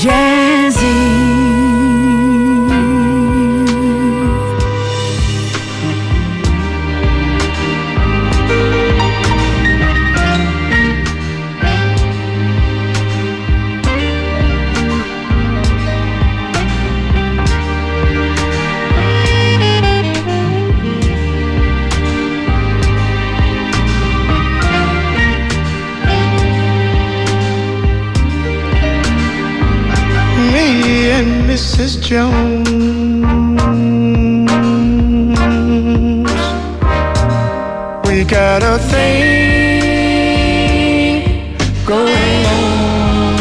Mrs. Jones, we got a thing going on.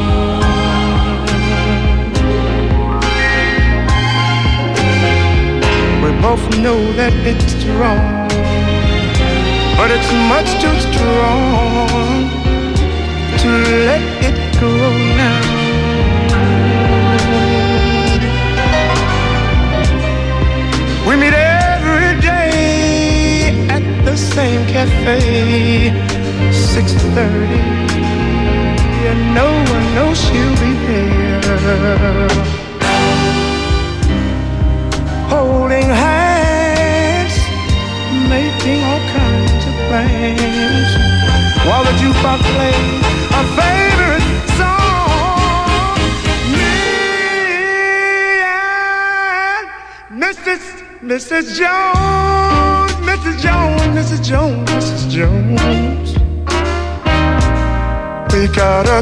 We both know that it's wrong, but it's much too strong to let it go now. We meet every day at the same cafe, 6:30, and no one knows she'll be there. Holding hands, making all kinds of plans, while the jukebox plays our favorite song. Me and Mrs. Jones, Mrs. Jones, Mrs. Jones, Mrs. Jones, we got a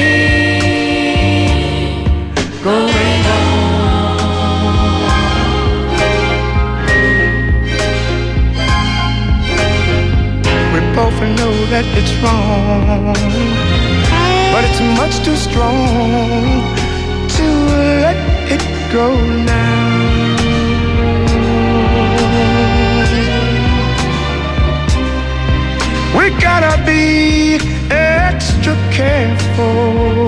thing going on. We both know that it's wrong, but it's much too strong to let it go now. We gotta be extra careful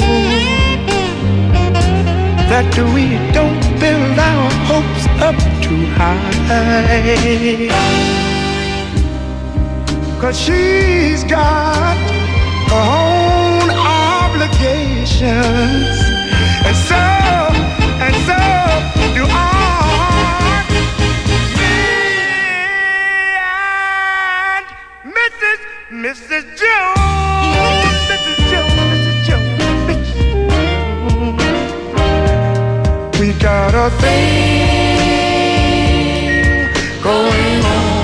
that we don't build our hopes up too high, 'cause she's got her own obligations, and so do I. Mrs. Jones, Mrs. Jones, Mrs. Jones, Mrs. Jones, we got a thing going on.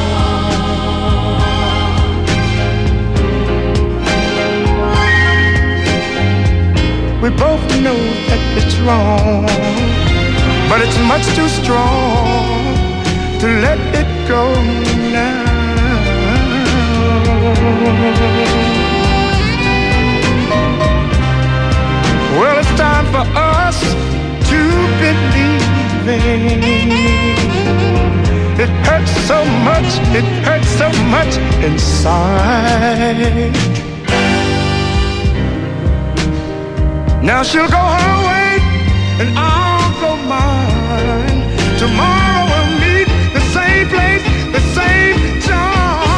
We both know that it's wrong, but it's much too strong to let it go now. Well, it's time for us to believe it hurts so much inside. Now she'll go her way and I'll go mine. Tomorrow we'll meet the same place, the same time.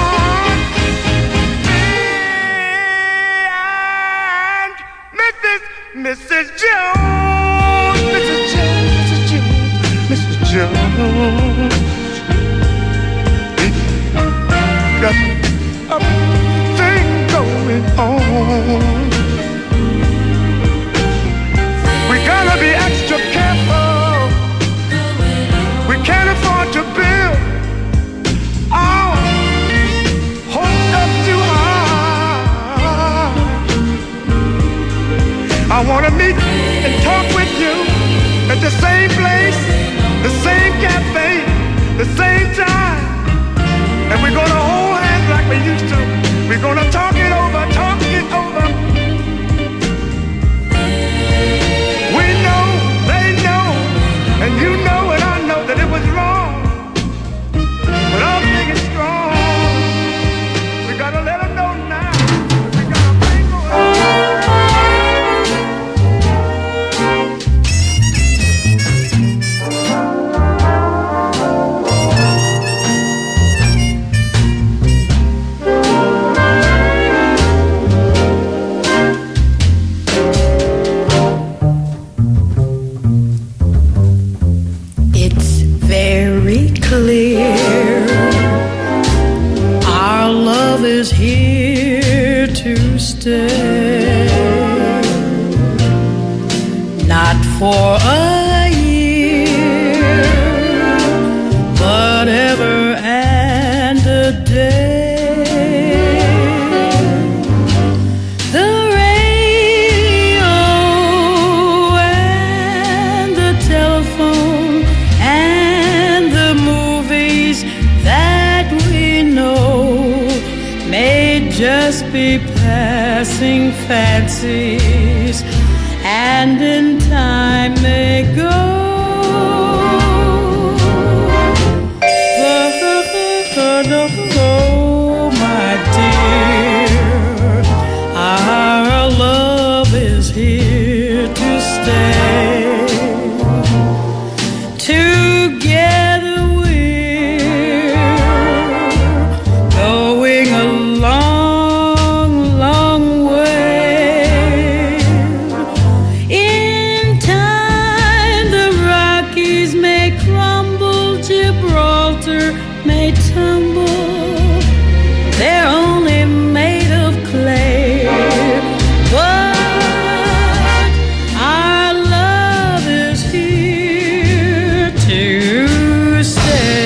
Mrs. Jones, Mrs. Jones, Mrs. Jones, Mrs. Jones, we got a thing going on. We gotta be extra careful. We can't afford to build our hopes up too high. I wanna meet and talk with you at the same place, the same cafe, the same time. And we're gonna hold hands like we used to. We're gonna talk it over, talk it over. We know, they know, and you know and I know that it was wrong. But our thing is strong. We gotta let them know now. We got a thing going on. for a year, whatever and a day. The radio and the telephone and the movies that we know may just be passing fancies, and in time may go. Oh, my dear, our love is here to stay. Together we're going a long, long way. In time the Rockies may crumble, Gibraltar may tumble. They're only made of clay, but our love is here to stay.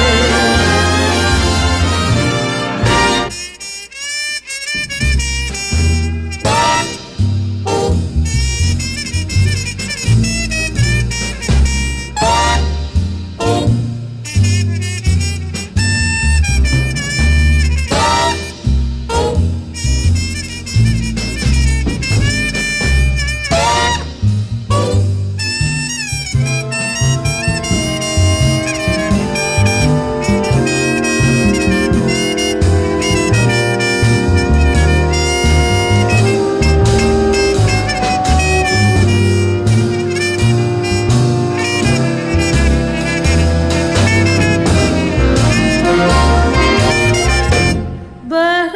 But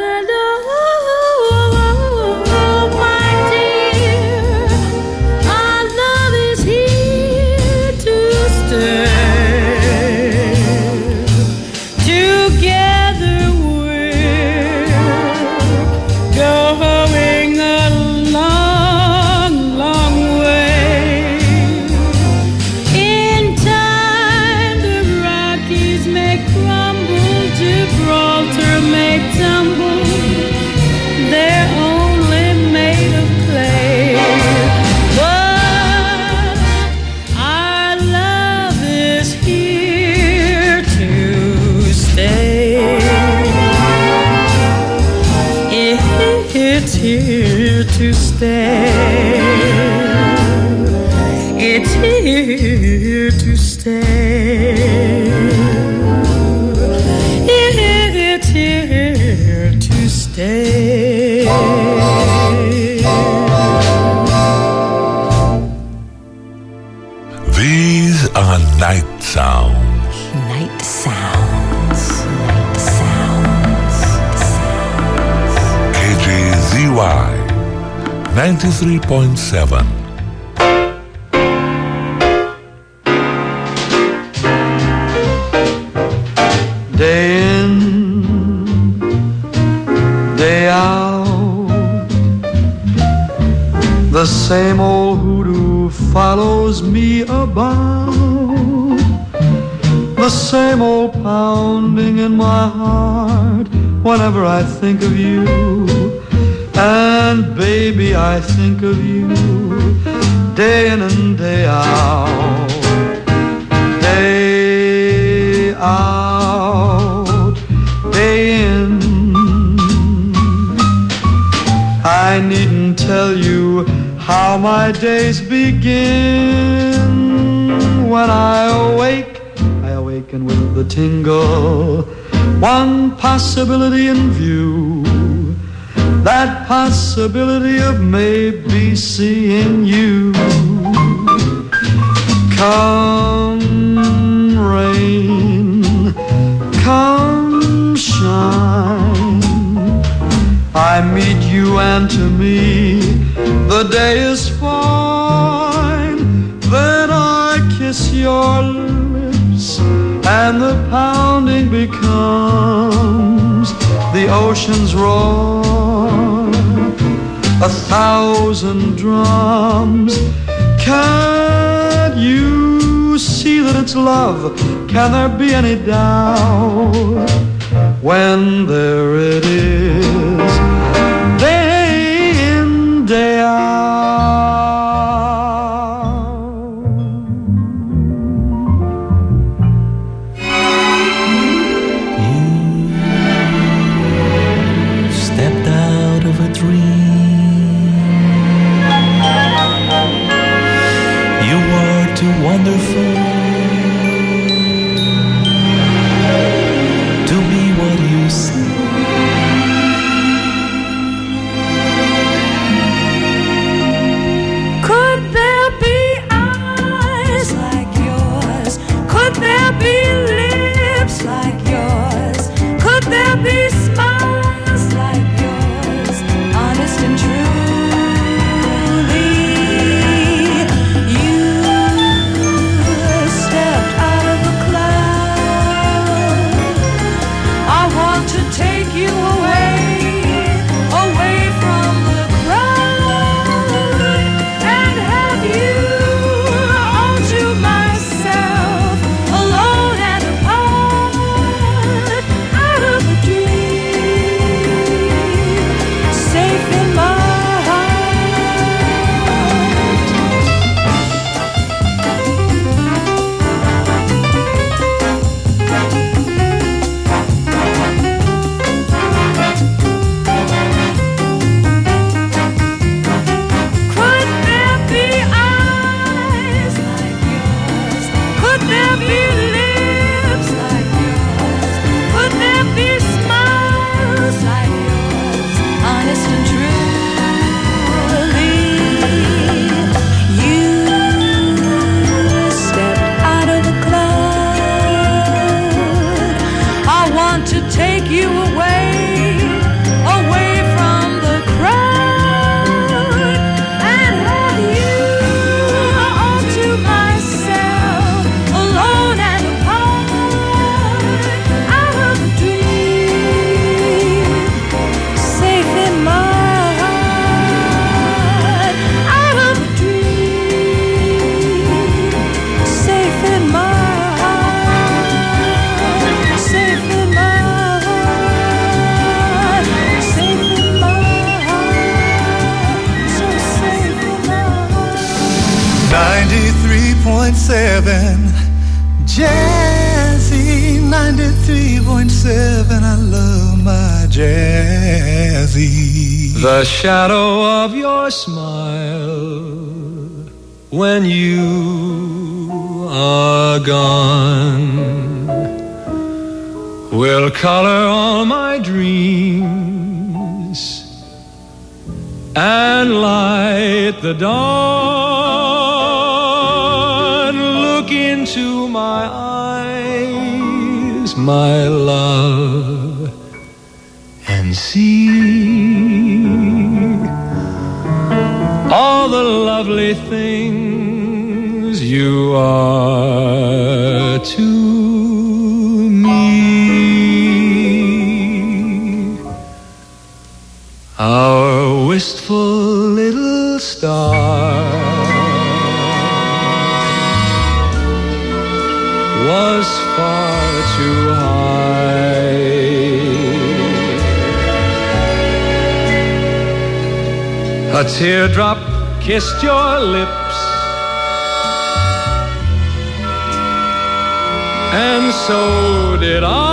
my dear, our love is here to stay. Together we're going a long, long way. In time the Rockies may crumble, Gibraltar may tumble. They're only made of clay, but our love is here to stay. It's here to stay. It's here to stay. It's here to stay. These are night sounds. Night sounds. Night sounds. KJZY 93.7. Day in, day out, the same old hoodoo follows me about. The same old pounding in my heart whenever I think of you. And baby, I think of you day in and day out. Day out, day in. I needn't tell you how my days begin. When I awaken with the tingle. One possibility in view, that possibility of maybe seeing you. Come rain, come shine, I meet you and to me the day is fine. Then I kiss your lips and the pounding becomes the ocean's roar. 1,000 drums can it's love. Can there be any doubt? When there it is, day in, day out. You stepped out of a dream. You were too wonderful to be what you say. Could there be eyes like yours? Could there be lips like yours? Could there be smiles like yours? Honest and truly, you stepped out of the cloud. I want to take you away, away from the crowd, and have you all to myself, alone and apart, out of a dream, safe in my Could there be eyes like yours? Could there be lips like yours? Could there be smiles like yours? Honest and truly, you stepped out of the cloud. I want to take you away, away from the crowd, and have you all to myself, alone and apart, out of a dream, safe in my heart, out of a dream, safe in my heart, safe in my heart, safe in my heart, so safe in my heart. 93.7 Jazzy, 93.7 I love my Jazzy. The shadow of your smile when you are gone will color all my dreams and light the dawn. Look into my eyes, my love, and see all the lovely things you are to me. Our wistful little star was far too high. A teardrop kissed your lips, and so did I.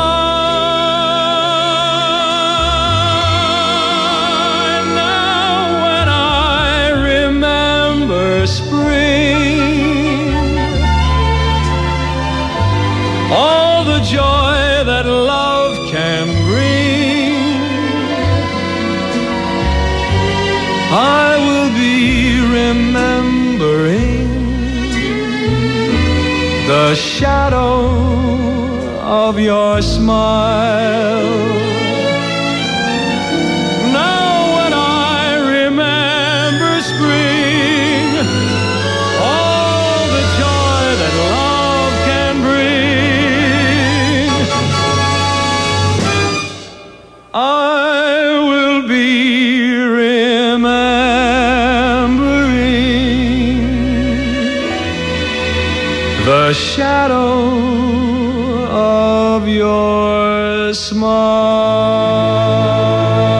Now when I remember spring, all the joy that love can bring, I will be remembering the shadow of your smile. Now when I remember spring, all the joy that love can bring, I will be remembering the shadow of your smile.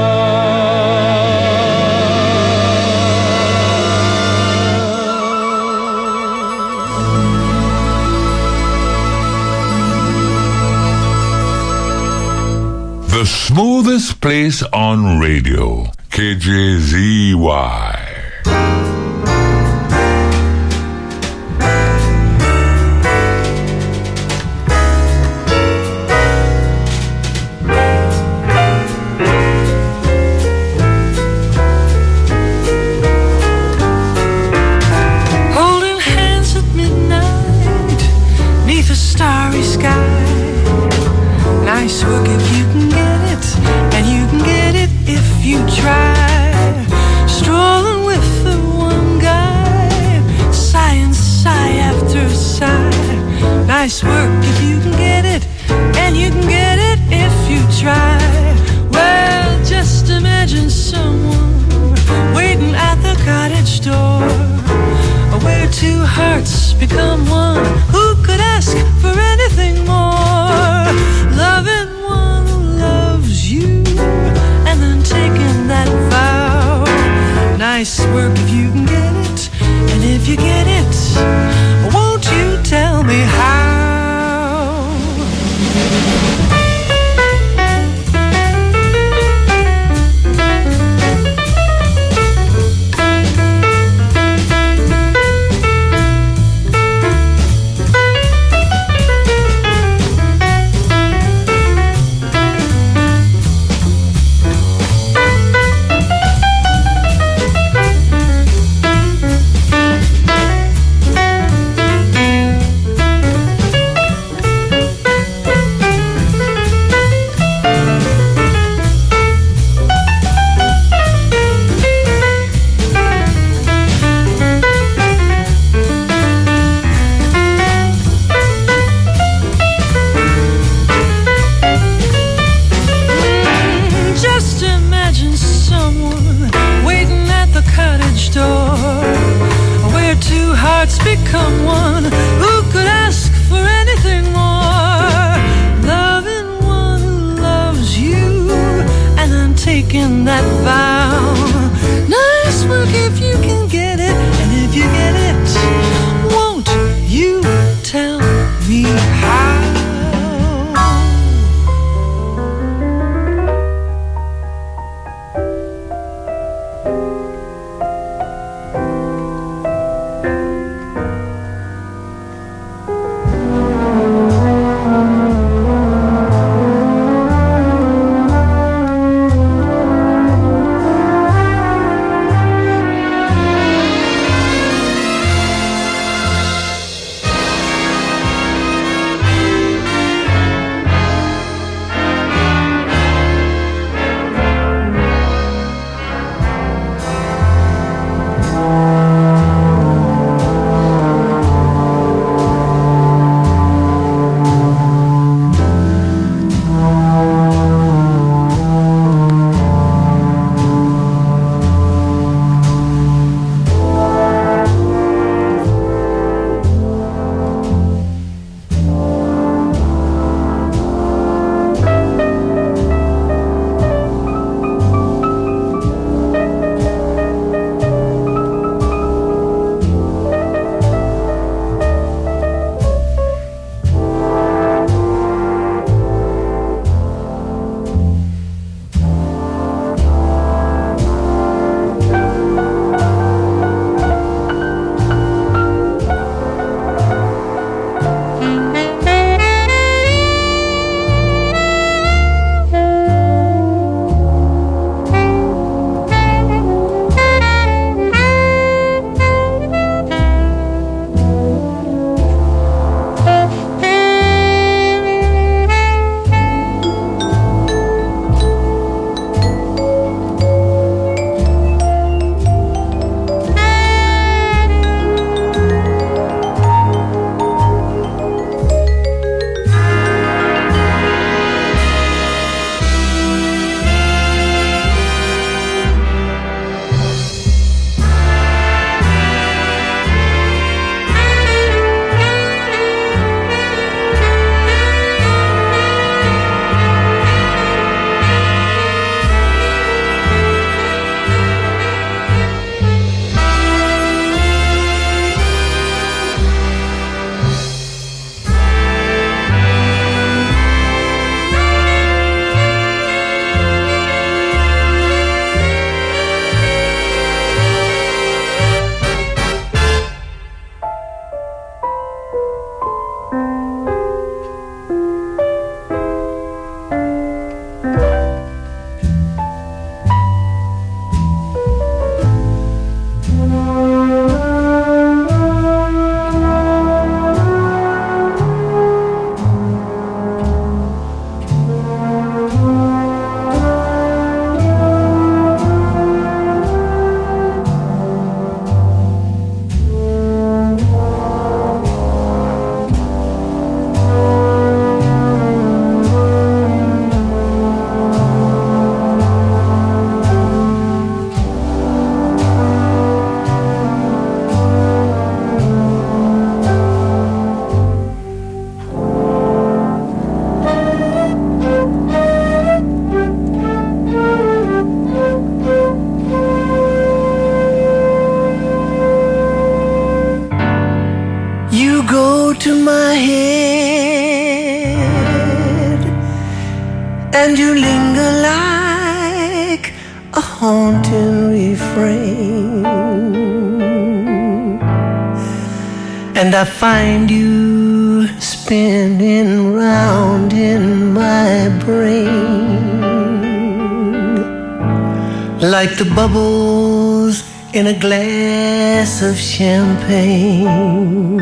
The smoothest place on radio, KJZY. Holding hands at midnight, 'neath a starry sky. Nice work if you can get it, and you can get it if you try. Strolling with the one guy, sigh and sigh after sigh. Nice work if you can get it, and you can get it if you try. Well, just imagine someone waiting at the cottage door, where two hearts become one. Who could ask for anything more? Loving one who loves you, and then taking that vow. Nice work if you can get it, and if you get it, won't you tell me how? Become one. Who could ask for anything more? Loving one who loves you, and then taking that vow. Nice work if you can get it, and if you get it, won't you tell me how? go to my head, and you linger like a haunting refrain, and I find you spinning round in my brain like the bubbles in a glass of champagne.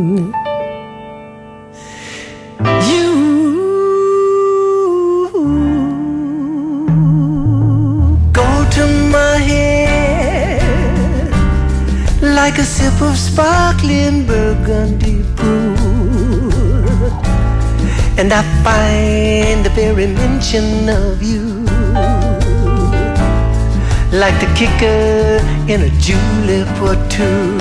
You go to my head like a sip of sparkling burgundy brew, and I find the very mention of you like the kicker in a julep or two.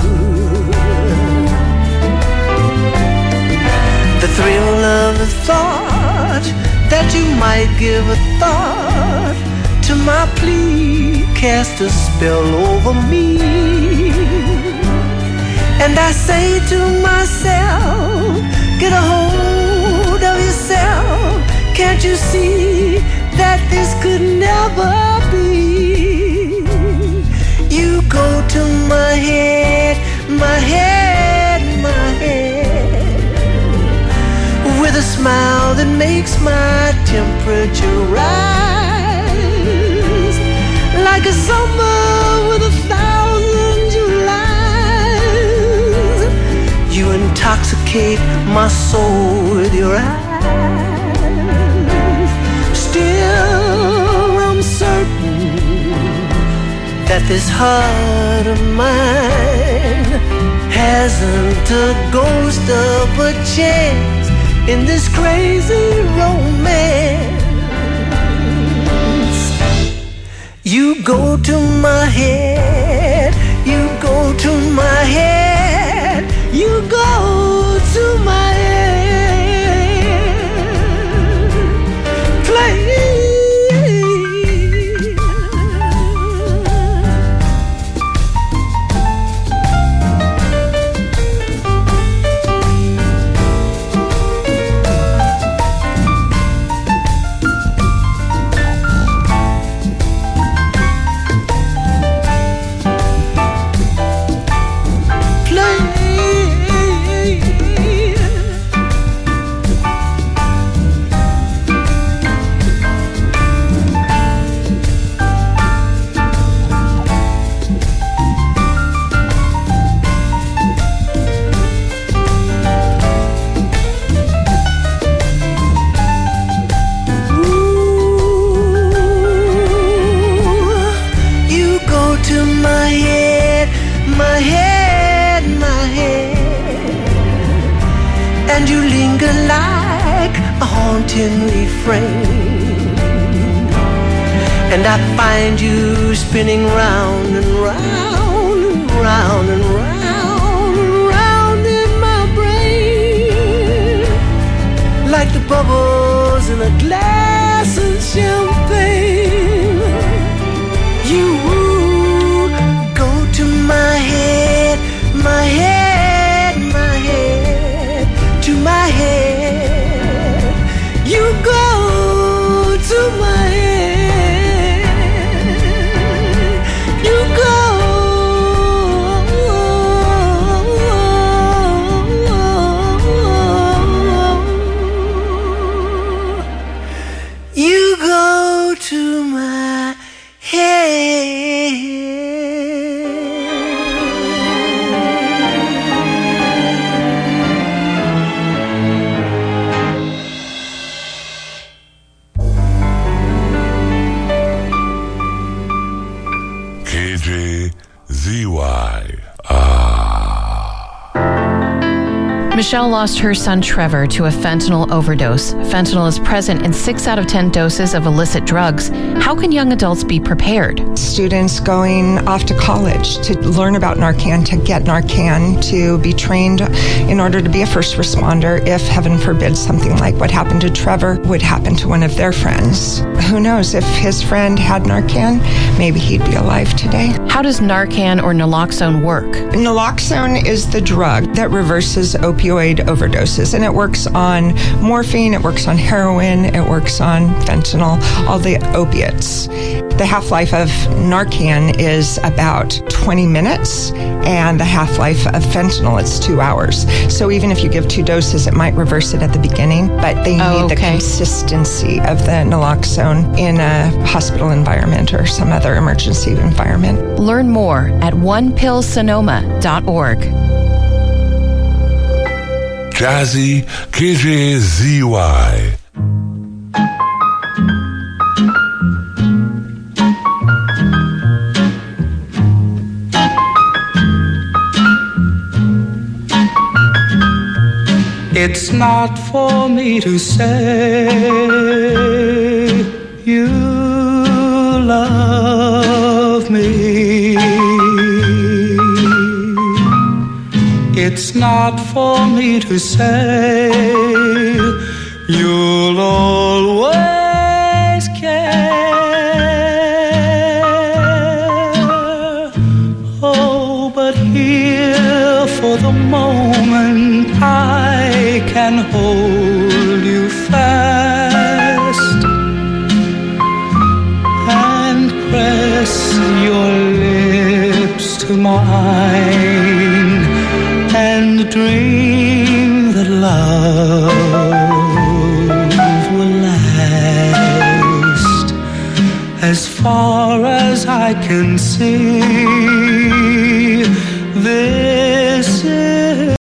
The thrill of the thought that you might give a thought to my plea cast a spell over me, and I say to myself, get a hold of yourself. Can't you see that this could never be? You go to my head, my head, my head, with a smile that makes my temperature rise like a summer with 1,000 Julys. You intoxicate my soul with your eyes. Still, I'm certain that this heart of mine hasn't a ghost of a chance in this crazy romance. You go to my head, you go to my head, you go to my head, play. Refrain, and I find you spinning round and round and round and round and round in my brain like the bubbles in a glass of champagne. You go to my head, my head, my head, to my head. You go to my head, you go, you go to my head. Michelle lost her son Trevor to a fentanyl overdose. Fentanyl is present in 6 out of 10 doses of illicit drugs. How can young adults be prepared? Students going off to college to learn about Narcan, to get Narcan, to be trained in order to be a first responder if, heaven forbid, something like what happened to Trevor would happen to one of their friends. Who knows, if his friend had Narcan, maybe he'd be alive today. How does Narcan or naloxone work? Naloxone is the drug that reverses opioid opioid overdoses. And it works on morphine, it works on heroin, it works on fentanyl, all the opiates. The half-life of Narcan is about 20 minutes, and the half-life of fentanyl is 2 hours. So even if you give 2 doses, it might reverse it at the beginning, but they need the consistency of the naloxone in a hospital environment or some other emergency environment. Learn more at onepillsonoma.org. Jazzy KJZY. It's not for me to say you love me. It's not for me to say you'll always care. Oh, but here for the moment I can hold you fast and press your lips to mine and dream that love will last as far as I can see. This